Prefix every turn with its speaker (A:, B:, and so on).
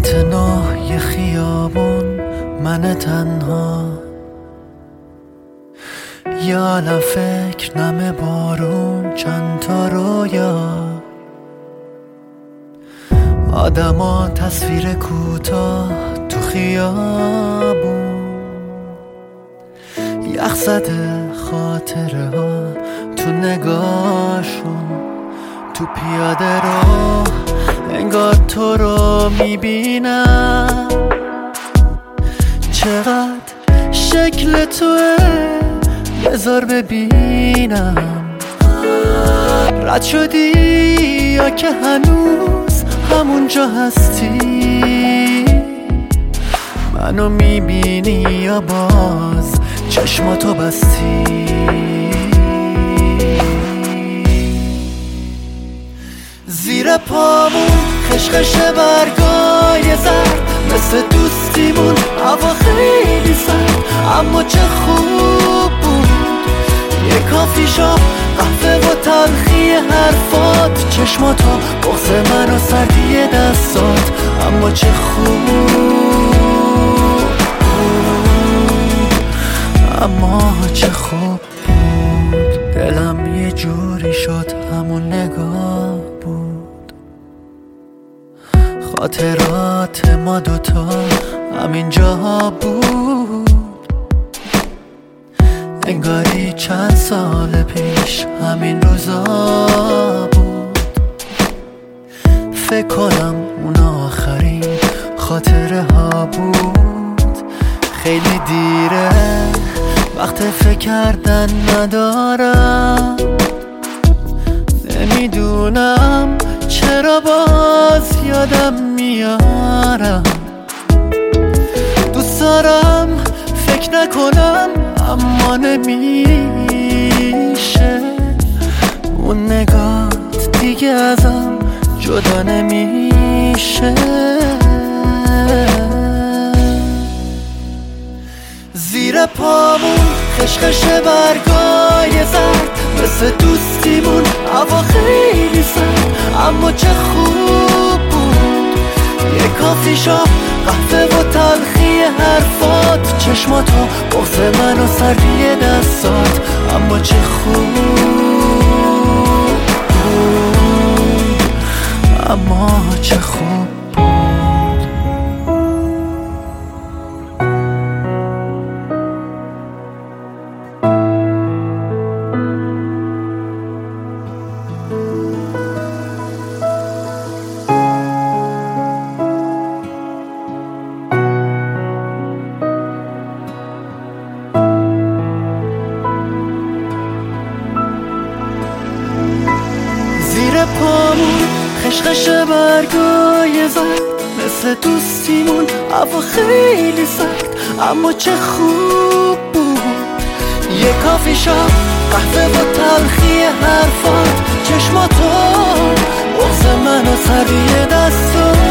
A: خط نه خیابون، من تنها، یه عالم فکر، نم بارون، چند تا رویا، آدما، تصویر کوتاه تو خیابون، یخ زده خاطره ها تو نگاهشون، تو پیاده رو انگار تو رو میبینم، چقدر شکل توه بذار ببینم، رد شدی یا که هنوز همونجا هستی، منو میبینی یا باز چشماتو بستی، زیر پامون خشخش برگای زرد، مثل دوستیمون هوا خیلی سرد، اما چه خوب بود یه کافی شاپ، قهوه و تلخی حرفات، چشماتو، بغض من و سردی دستات، اما چه خوب بود، اما چه خوب بود، دلم یه جوری شد همون نگاه بود، خاطرات ما دوتا همین جاها بود، انگاری چند سال پیش همین روزا بود، فکر کنم اون آخرین خاطره ها بود، خیلی دیره وقت فکر کردن ندارم، نمیدونم چرا باز یادم میارم، دوست دارم فکر نکنم اما نمیشه، اون نگات دیگه ازم جدا نمیشه، زیر پامون خشخش برگای زرد، مثل دوستیمون هوا خیلی سرد، اما چه خوب بود یه کافی شاپ، قهوه و تلخی حرفات، چشماتو، بغض من و سردی دستات، اما چه خوب بود، اما چه خوب بود. زیر پامون خشخش برگای زرد، مثل دوستیمون هوا خیلی سرد، اما چه خوب بود یه کافی شاپ، قهوه و تلخی حرفات، چشماتو، بغض من و سردی دستات،